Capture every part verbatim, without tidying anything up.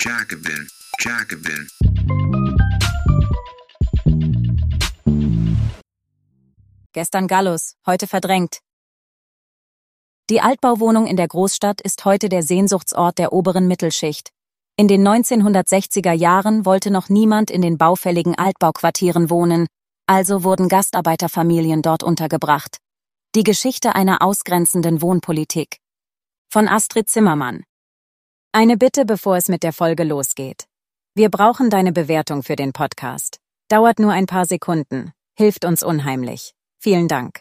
Jacobin, Jacobin. Gestern Gallus, heute verdrängt. Die Altbauwohnung in der Großstadt ist heute der Sehnsuchtsort der oberen Mittelschicht. In den neunzehnhundertsechziger Jahren wollte noch niemand in den baufälligen Altbauquartieren wohnen, also wurden Gastarbeiterfamilien dort untergebracht. Die Geschichte einer ausgrenzenden Wohnpolitik. Von Astrid Zimmermann. Eine Bitte, bevor es mit der Folge losgeht. Wir brauchen deine Bewertung für den Podcast. Dauert nur ein paar Sekunden, hilft uns unheimlich. Vielen Dank.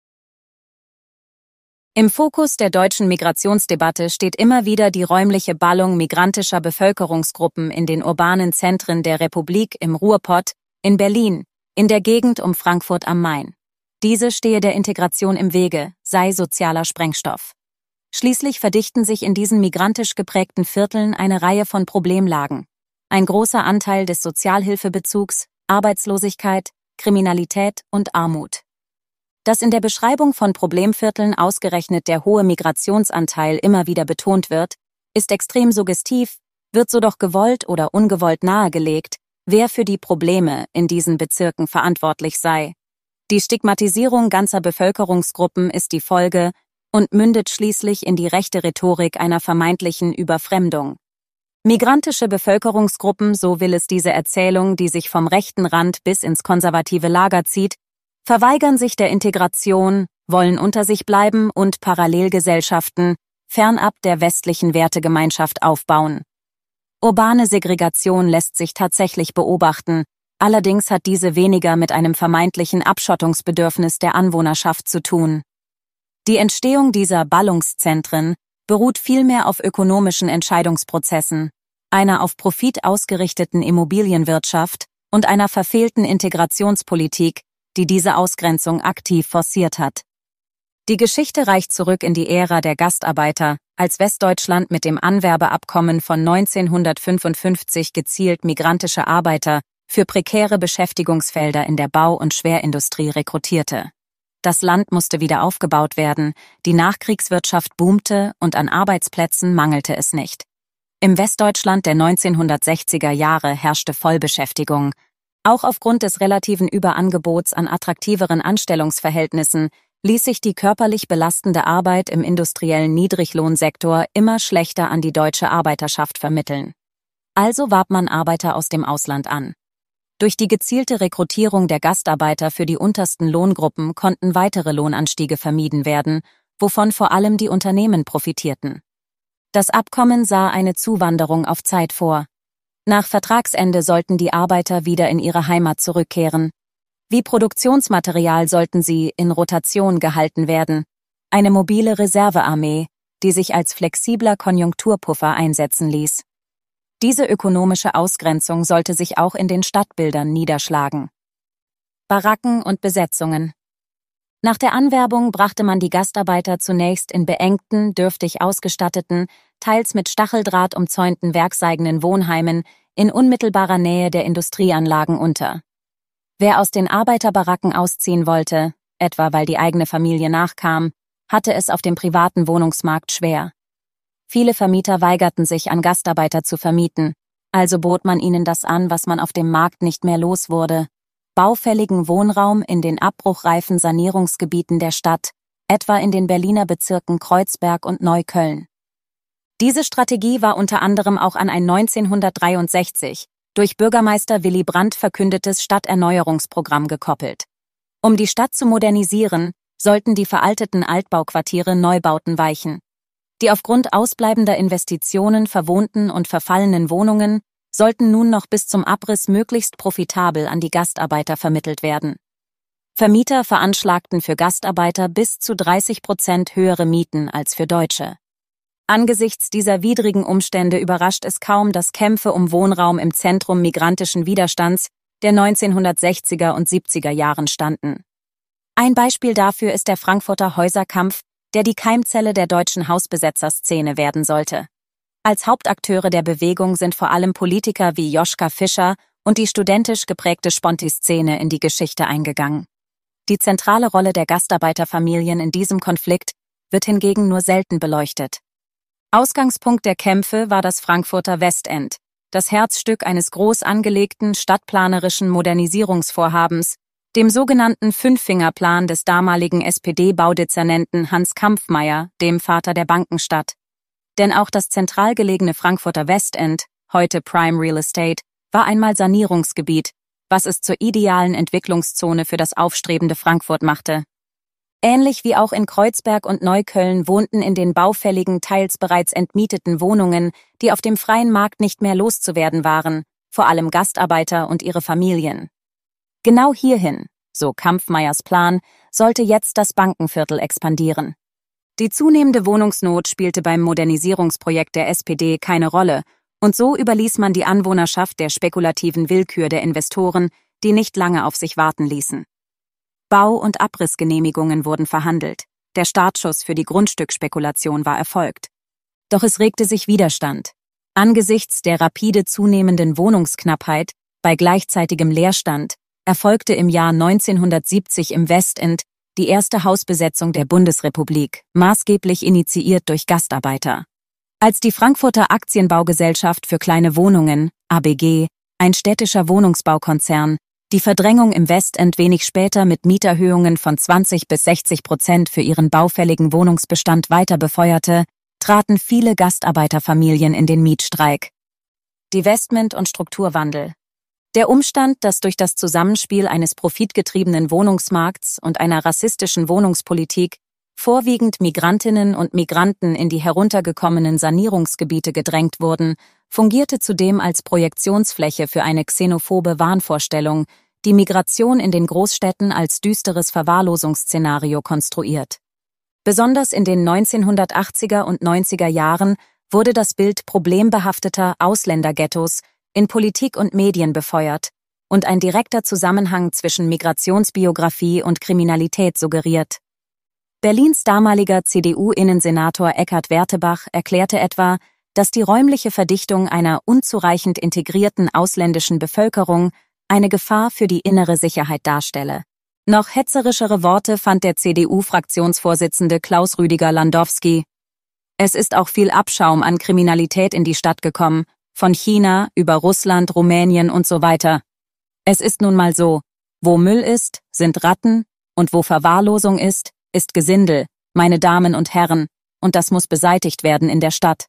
Im Fokus der deutschen Migrationsdebatte steht immer wieder die räumliche Ballung migrantischer Bevölkerungsgruppen in den urbanen Zentren der Republik im Ruhrpott, in Berlin, in der Gegend um Frankfurt am Main. Diese stehe der Integration im Wege, sei sozialer Sprengstoff. Schließlich verdichten sich in diesen migrantisch geprägten Vierteln eine Reihe von Problemlagen. Ein großer Anteil des Sozialhilfebezugs, Arbeitslosigkeit, Kriminalität und Armut. Dass in der Beschreibung von Problemvierteln ausgerechnet der hohe Migrationsanteil immer wieder betont wird, ist extrem suggestiv, wird so doch gewollt oder ungewollt nahegelegt, wer für die Probleme in diesen Bezirken verantwortlich sei. Die Stigmatisierung ganzer Bevölkerungsgruppen ist die Folge und mündet schließlich in die rechte Rhetorik einer vermeintlichen Überfremdung. Migrantische Bevölkerungsgruppen, so will es diese Erzählung, die sich vom rechten Rand bis ins konservative Lager zieht, verweigern sich der Integration, wollen unter sich bleiben und Parallelgesellschaften, fernab der westlichen Wertegemeinschaft aufbauen. Urbane Segregation lässt sich tatsächlich beobachten, allerdings hat diese weniger mit einem vermeintlichen Abschottungsbedürfnis der Anwohnerschaft zu tun. Die Entstehung dieser Ballungszentren beruht vielmehr auf ökonomischen Entscheidungsprozessen, einer auf Profit ausgerichteten Immobilienwirtschaft und einer verfehlten Integrationspolitik, die diese Ausgrenzung aktiv forciert hat. Die Geschichte reicht zurück in die Ära der Gastarbeiter, als Westdeutschland mit dem Anwerbeabkommen von neunzehnhundertfünfundfünfzig gezielt migrantische Arbeiter für prekäre Beschäftigungsfelder in der Bau- und Schwerindustrie rekrutierte. Das Land musste wieder aufgebaut werden, die Nachkriegswirtschaft boomte und an Arbeitsplätzen mangelte es nicht. Im Westdeutschland der neunzehnhundertsechziger Jahre herrschte Vollbeschäftigung. Auch aufgrund des relativen Überangebots an attraktiveren Anstellungsverhältnissen ließ sich die körperlich belastende Arbeit im industriellen Niedriglohnsektor immer schlechter an die deutsche Arbeiterschaft vermitteln. Also warb man Arbeiter aus dem Ausland an. Durch die gezielte Rekrutierung der Gastarbeiter für die untersten Lohngruppen konnten weitere Lohnanstiege vermieden werden, wovon vor allem die Unternehmen profitierten. Das Abkommen sah eine Zuwanderung auf Zeit vor. Nach Vertragsende sollten die Arbeiter wieder in ihre Heimat zurückkehren. Wie Produktionsmaterial sollten sie in Rotation gehalten werden. Eine mobile Reservearmee, die sich als flexibler Konjunkturpuffer einsetzen ließ. Diese ökonomische Ausgrenzung sollte sich auch in den Stadtbildern niederschlagen. Baracken und Besetzungen. Nach der Anwerbung brachte man die Gastarbeiter zunächst in beengten, dürftig ausgestatteten, teils mit Stacheldraht umzäunten werkseigenen Wohnheimen in unmittelbarer Nähe der Industrieanlagen unter. Wer aus den Arbeiterbaracken ausziehen wollte, etwa weil die eigene Familie nachkam, hatte es auf dem privaten Wohnungsmarkt schwer. Viele Vermieter weigerten sich, an Gastarbeiter zu vermieten, also bot man ihnen das an, was man auf dem Markt nicht mehr los wurde: baufälligen Wohnraum in den abbruchreifen Sanierungsgebieten der Stadt, etwa in den Berliner Bezirken Kreuzberg und Neukölln. Diese Strategie war unter anderem auch an ein neunzehnhundertdreiundsechzig durch Bürgermeister Willy Brandt verkündetes Stadterneuerungsprogramm gekoppelt. Um die Stadt zu modernisieren, sollten die veralteten Altbauquartiere Neubauten weichen. Die aufgrund ausbleibender Investitionen verwohnten und verfallenen Wohnungen sollten nun noch bis zum Abriss möglichst profitabel an die Gastarbeiter vermittelt werden. Vermieter veranschlagten für Gastarbeiter bis zu dreißig Prozent höhere Mieten als für Deutsche. Angesichts dieser widrigen Umstände überrascht es kaum, dass Kämpfe um Wohnraum im Zentrum migrantischen Widerstands der neunzehnhundertsechziger und siebziger Jahren standen. Ein Beispiel dafür ist der Frankfurter Häuserkampf, der die Keimzelle der deutschen Hausbesetzerszene werden sollte. Als Hauptakteure der Bewegung sind vor allem Politiker wie Joschka Fischer und die studentisch geprägte Sponti-Szene in die Geschichte eingegangen. Die zentrale Rolle der Gastarbeiterfamilien in diesem Konflikt wird hingegen nur selten beleuchtet. Ausgangspunkt der Kämpfe war das Frankfurter Westend, das Herzstück eines groß angelegten stadtplanerischen Modernisierungsvorhabens, dem sogenannten Fünffingerplan des damaligen S P D-Baudezernenten Hans Kampffmeyer, dem Vater der Bankenstadt. Denn auch das zentral gelegene Frankfurter Westend, heute Prime Real Estate, war einmal Sanierungsgebiet, was es zur idealen Entwicklungszone für das aufstrebende Frankfurt machte. Ähnlich wie auch in Kreuzberg und Neukölln wohnten in den baufälligen, teils bereits entmieteten Wohnungen, die auf dem freien Markt nicht mehr loszuwerden waren, vor allem Gastarbeiter und ihre Familien. Genau hierhin, so Kampffmeyers Plan, sollte jetzt das Bankenviertel expandieren. Die zunehmende Wohnungsnot spielte beim Modernisierungsprojekt der S P D keine Rolle, und so überließ man die Anwohnerschaft der spekulativen Willkür der Investoren, die nicht lange auf sich warten ließen. Bau- und Abrissgenehmigungen wurden verhandelt. Der Startschuss für die Grundstückspekulation war erfolgt. Doch es regte sich Widerstand. Angesichts der rapide zunehmenden Wohnungsknappheit, bei gleichzeitigem Leerstand, erfolgte im Jahr neunzehnhundertsiebzig im Westend die erste Hausbesetzung der Bundesrepublik, maßgeblich initiiert durch Gastarbeiter. Als die Frankfurter Aktienbaugesellschaft für kleine Wohnungen, A B G, ein städtischer Wohnungsbaukonzern, die Verdrängung im Westend wenig später mit Mieterhöhungen von zwanzig bis sechzig Prozent für ihren baufälligen Wohnungsbestand weiter befeuerte, traten viele Gastarbeiterfamilien in den Mietstreik. Divestment und Strukturwandel. Der Umstand, dass durch das Zusammenspiel eines profitgetriebenen Wohnungsmarkts und einer rassistischen Wohnungspolitik vorwiegend Migrantinnen und Migranten in die heruntergekommenen Sanierungsgebiete gedrängt wurden, fungierte zudem als Projektionsfläche für eine xenophobe Wahnvorstellung, die Migration in den Großstädten als düsteres Verwahrlosungsszenario konstruiert. Besonders in den neunzehnhundertachtziger und neunziger Jahren wurde das Bild problembehafteter Ausländerghettos in Politik und Medien befeuert und ein direkter Zusammenhang zwischen Migrationsbiografie und Kriminalität suggeriert. Berlins damaliger C D U-Innensenator Eckhard Wertebach erklärte etwa, dass die räumliche Verdichtung einer unzureichend integrierten ausländischen Bevölkerung eine Gefahr für die innere Sicherheit darstelle. Noch hetzerischere Worte fand der C D U-Fraktionsvorsitzende Klaus Rüdiger Landowski. Es ist auch viel Abschaum an Kriminalität in die Stadt gekommen, von China über Russland, Rumänien und so weiter. Es ist nun mal so, wo Müll ist, sind Ratten, und wo Verwahrlosung ist, ist Gesindel, meine Damen und Herren, und das muss beseitigt werden in der Stadt.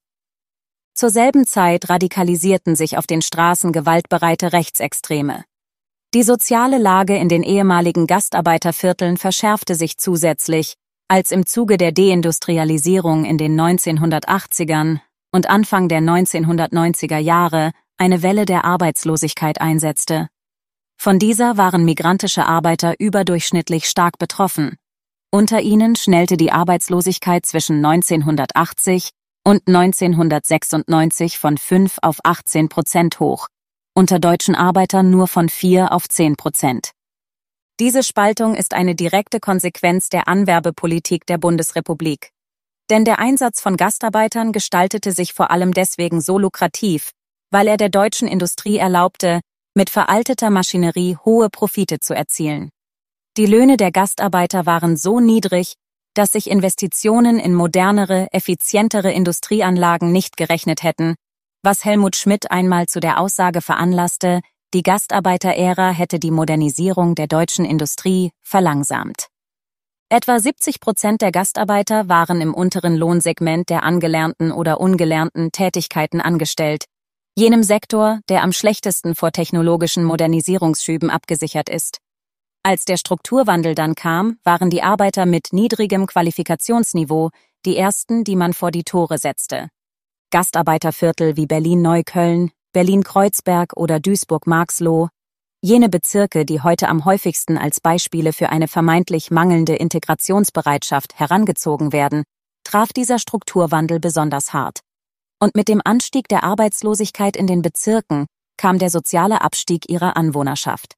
Zur selben Zeit radikalisierten sich auf den Straßen gewaltbereite Rechtsextreme. Die soziale Lage in den ehemaligen Gastarbeitervierteln verschärfte sich zusätzlich, als im Zuge der Deindustrialisierung in den neunzehnhundertachtzigern und Anfang der neunzehnhundertneunziger Jahre eine Welle der Arbeitslosigkeit einsetzte. Von dieser waren migrantische Arbeiter überdurchschnittlich stark betroffen. Unter ihnen schnellte die Arbeitslosigkeit zwischen neunzehnhundertachtzig und neunzehnhundertsechsundneunzig von fünf auf achtzehn Prozent hoch, unter deutschen Arbeitern nur von vier auf zehn Prozent. Diese Spaltung ist eine direkte Konsequenz der Anwerbepolitik der Bundesrepublik. Denn der Einsatz von Gastarbeitern gestaltete sich vor allem deswegen so lukrativ, weil er der deutschen Industrie erlaubte, mit veralteter Maschinerie hohe Profite zu erzielen. Die Löhne der Gastarbeiter waren so niedrig, dass sich Investitionen in modernere, effizientere Industrieanlagen nicht gerechnet hätten, was Helmut Schmidt einmal zu der Aussage veranlasste, die Gastarbeiterära hätte die Modernisierung der deutschen Industrie verlangsamt. Etwa siebzig Prozent der Gastarbeiter waren im unteren Lohnsegment der angelernten oder ungelernten Tätigkeiten angestellt, jenem Sektor, der am schlechtesten vor technologischen Modernisierungsschüben abgesichert ist. Als der Strukturwandel dann kam, waren die Arbeiter mit niedrigem Qualifikationsniveau die ersten, die man vor die Tore setzte. Gastarbeiterviertel wie Berlin-Neukölln, Berlin-Kreuzberg oder Duisburg-Marxloh, jene Bezirke, die heute am häufigsten als Beispiele für eine vermeintlich mangelnde Integrationsbereitschaft herangezogen werden, traf dieser Strukturwandel besonders hart. Und mit dem Anstieg der Arbeitslosigkeit in den Bezirken kam der soziale Abstieg ihrer Anwohnerschaft.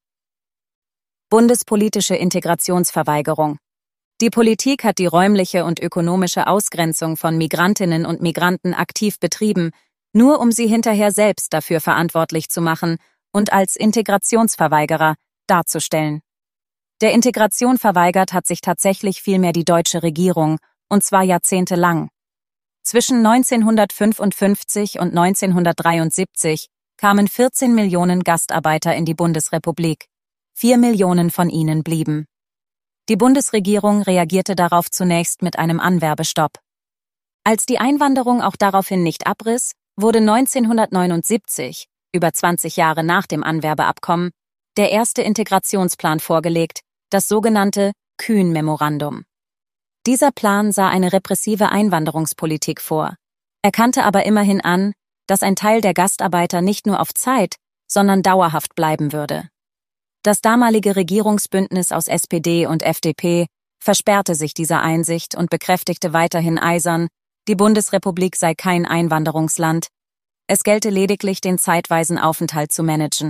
Bundespolitische Integrationsverweigerung. Die Politik hat die räumliche und ökonomische Ausgrenzung von Migrantinnen und Migranten aktiv betrieben, nur um sie hinterher selbst dafür verantwortlich zu machen und als Integrationsverweigerer darzustellen. Der Integration verweigert hat sich tatsächlich vielmehr die deutsche Regierung, und zwar jahrzehntelang. Zwischen neunzehnhundertfünfundfünfzig und neunzehnhundertdreiundsiebzig kamen vierzehn Millionen Gastarbeiter in die Bundesrepublik. Vier Millionen von ihnen blieben. Die Bundesregierung reagierte darauf zunächst mit einem Anwerbestopp. Als die Einwanderung auch daraufhin nicht abriss, wurde neunzehnhundertneunundsiebzig, über zwanzig Jahre nach dem Anwerbeabkommen, der erste Integrationsplan vorgelegt, das sogenannte Kühn-Memorandum. Dieser Plan sah eine repressive Einwanderungspolitik vor, erkannte aber immerhin an, dass ein Teil der Gastarbeiter nicht nur auf Zeit, sondern dauerhaft bleiben würde. Das damalige Regierungsbündnis aus S P D und F D P versperrte sich dieser Einsicht und bekräftigte weiterhin eisern, die Bundesrepublik sei kein Einwanderungsland, es gelte lediglich, den zeitweisen Aufenthalt zu managen.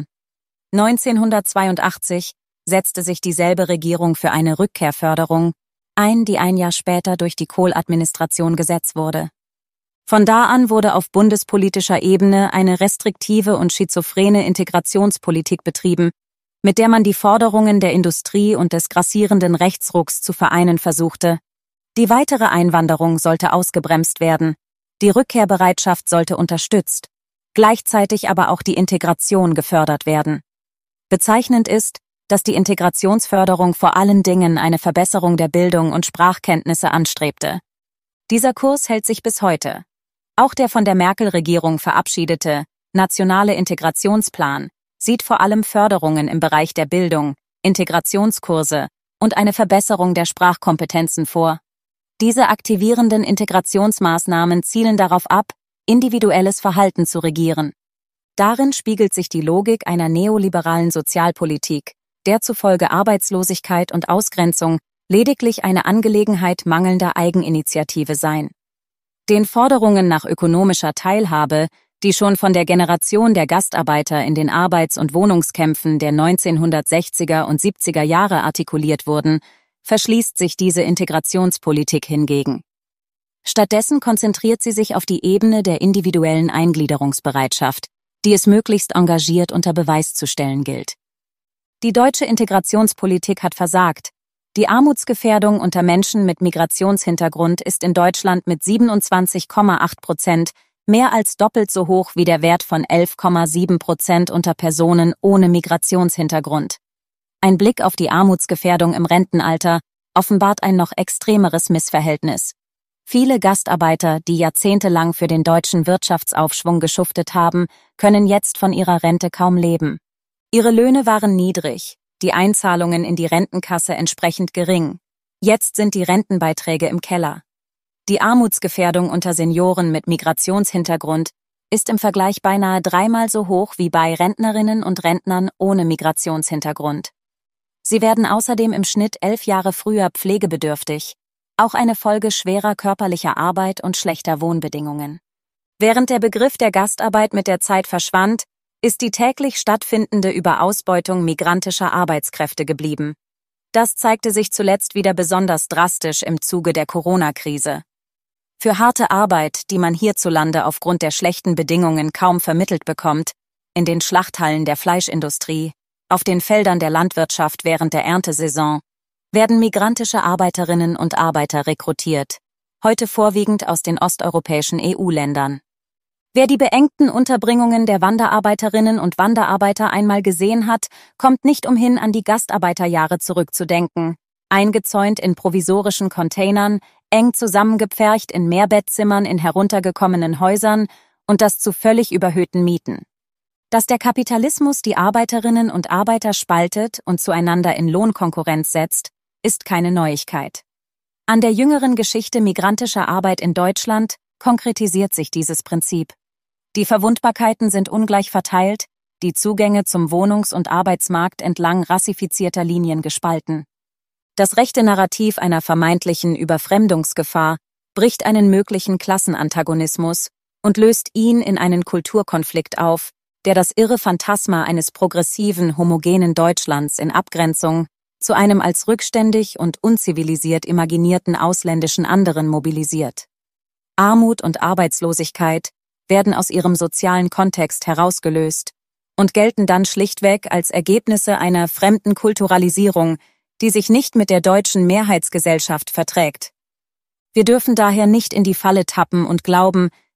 neunzehnhundertzweiundachtzig setzte sich dieselbe Regierung für eine Rückkehrförderung ein, die ein Jahr später durch die Kohl-Administration Gesetz wurde. Von da an wurde auf bundespolitischer Ebene eine restriktive und schizophrene Integrationspolitik betrieben, mit der man die Forderungen der Industrie und des grassierenden Rechtsrucks zu vereinen versuchte. Die weitere Einwanderung sollte ausgebremst werden, die Rückkehrbereitschaft sollte unterstützt, gleichzeitig aber auch die Integration gefördert werden. Bezeichnend ist, dass die Integrationsförderung vor allen Dingen eine Verbesserung der Bildung und Sprachkenntnisse anstrebte. Dieser Kurs hält sich bis heute. Auch der von der Merkel-Regierung verabschiedete Nationale Integrationsplan sieht vor allem Förderungen im Bereich der Bildung, Integrationskurse und eine Verbesserung der Sprachkompetenzen vor. Diese aktivierenden Integrationsmaßnahmen zielen darauf ab, individuelles Verhalten zu regieren. Darin spiegelt sich die Logik einer neoliberalen Sozialpolitik, der zufolge Arbeitslosigkeit und Ausgrenzung lediglich eine Angelegenheit mangelnder Eigeninitiative seien. Den Forderungen nach ökonomischer Teilhabe, die schon von der Generation der Gastarbeiter in den Arbeits- und Wohnungskämpfen der neunzehnhundertsechziger und siebziger Jahre artikuliert wurden, verschließt sich diese Integrationspolitik hingegen. Stattdessen konzentriert sie sich auf die Ebene der individuellen Eingliederungsbereitschaft, die es möglichst engagiert unter Beweis zu stellen gilt. Die deutsche Integrationspolitik hat versagt. Die Armutsgefährdung unter Menschen mit Migrationshintergrund ist in Deutschland mit siebenundzwanzig Komma acht Prozent mehr als doppelt so hoch wie der Wert von elf Komma sieben Prozent unter Personen ohne Migrationshintergrund. Ein Blick auf die Armutsgefährdung im Rentenalter offenbart ein noch extremeres Missverhältnis. Viele Gastarbeiter, die jahrzehntelang für den deutschen Wirtschaftsaufschwung geschuftet haben, können jetzt von ihrer Rente kaum leben. Ihre Löhne waren niedrig, die Einzahlungen in die Rentenkasse entsprechend gering. Jetzt sind die Rentenbeiträge im Keller. Die Armutsgefährdung unter Senioren mit Migrationshintergrund ist im Vergleich beinahe dreimal so hoch wie bei Rentnerinnen und Rentnern ohne Migrationshintergrund. Sie werden außerdem im Schnitt elf Jahre früher pflegebedürftig, auch eine Folge schwerer körperlicher Arbeit und schlechter Wohnbedingungen. Während der Begriff der Gastarbeit mit der Zeit verschwand, ist die täglich stattfindende Überausbeutung migrantischer Arbeitskräfte geblieben. Das zeigte sich zuletzt wieder besonders drastisch im Zuge der Corona-Krise. Für harte Arbeit, die man hierzulande aufgrund der schlechten Bedingungen kaum vermittelt bekommt, in den Schlachthallen der Fleischindustrie, auf den Feldern der Landwirtschaft während der Erntesaison, werden migrantische Arbeiterinnen und Arbeiter rekrutiert, heute vorwiegend aus den osteuropäischen E U-Ländern. Wer die beengten Unterbringungen der Wanderarbeiterinnen und Wanderarbeiter einmal gesehen hat, kommt nicht umhin, an die Gastarbeiterjahre zurückzudenken, eingezäunt in provisorischen Containern, eng zusammengepfercht in Mehrbettzimmern in heruntergekommenen Häusern und das zu völlig überhöhten Mieten. Dass der Kapitalismus die Arbeiterinnen und Arbeiter spaltet und zueinander in Lohnkonkurrenz setzt, ist keine Neuigkeit. An der jüngeren Geschichte migrantischer Arbeit in Deutschland konkretisiert sich dieses Prinzip. Die Verwundbarkeiten sind ungleich verteilt, die Zugänge zum Wohnungs- und Arbeitsmarkt entlang rassifizierter Linien gespalten. Das rechte Narrativ einer vermeintlichen Überfremdungsgefahr bricht einen möglichen Klassenantagonismus und löst ihn in einen Kulturkonflikt auf, der das irre Phantasma eines progressiven, homogenen Deutschlands in Abgrenzung zu einem als rückständig und unzivilisiert imaginierten ausländischen anderen mobilisiert. Armut und Arbeitslosigkeit werden aus ihrem sozialen Kontext herausgelöst und gelten dann schlichtweg als Ergebnisse einer fremden Kulturalisierung, die sich nicht mit der deutschen Mehrheitsgesellschaft verträgt. Wir dürfen daher nicht in die Falle tappen und glauben,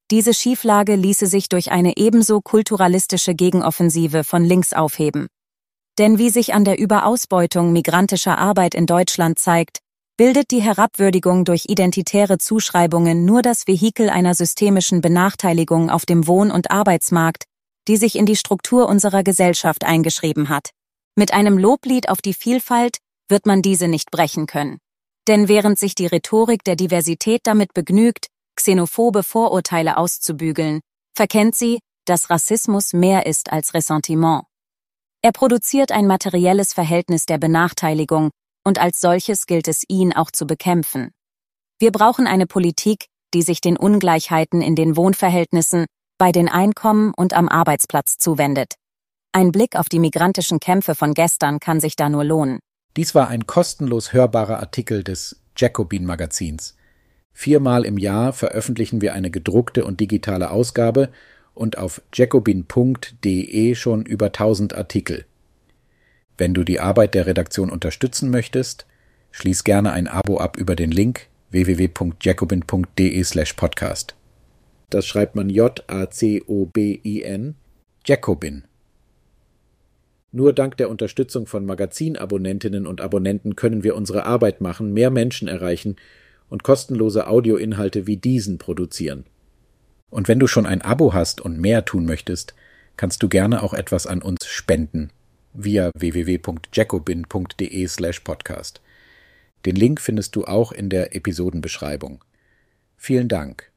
Diese Schieflage ließe sich durch eine ebenso kulturalistische Gegenoffensive von links aufheben. Denn wie sich an der Überausbeutung migrantischer Arbeit in Deutschland zeigt, bildet die Herabwürdigung durch identitäre Zuschreibungen nur das Vehikel einer systemischen Benachteiligung auf dem Wohn- und Arbeitsmarkt, die sich in die Struktur unserer Gesellschaft eingeschrieben hat. Mit einem Loblied auf die Vielfalt wird man diese nicht brechen können. Denn während sich die Rhetorik der Diversität damit begnügt, xenophobe Vorurteile auszubügeln, verkennt sie, dass Rassismus mehr ist als Ressentiment. Er produziert ein materielles Verhältnis der Benachteiligung, und als solches gilt es, ihn auch zu bekämpfen. Wir brauchen eine Politik, die sich den Ungleichheiten in den Wohnverhältnissen, bei den Einkommen und am Arbeitsplatz zuwendet. Ein Blick auf die migrantischen Kämpfe von gestern kann sich da nur lohnen. Dies war ein kostenlos hörbarer Artikel des Jacobin-Magazins. Viermal im Jahr veröffentlichen wir eine gedruckte und digitale Ausgabe und auf jacobin punkt de schon über tausend Artikel. Wenn du die Arbeit der Redaktion unterstützen möchtest, schließ gerne ein Abo ab über den Link w w w punkt jacobin punkt de slash podcast. Das schreibt man J A C O B I N, Jacobin. Nur dank der Unterstützung von Magazinabonnentinnen und Abonnenten können wir unsere Arbeit machen, mehr Menschen erreichen und kostenlose Audioinhalte wie diesen produzieren. Und wenn du schon ein Abo hast und mehr tun möchtest, kannst du gerne auch etwas an uns spenden via w w w punkt jacobin punkt de slash podcast. Den Link findest du auch in der Episodenbeschreibung. Vielen Dank.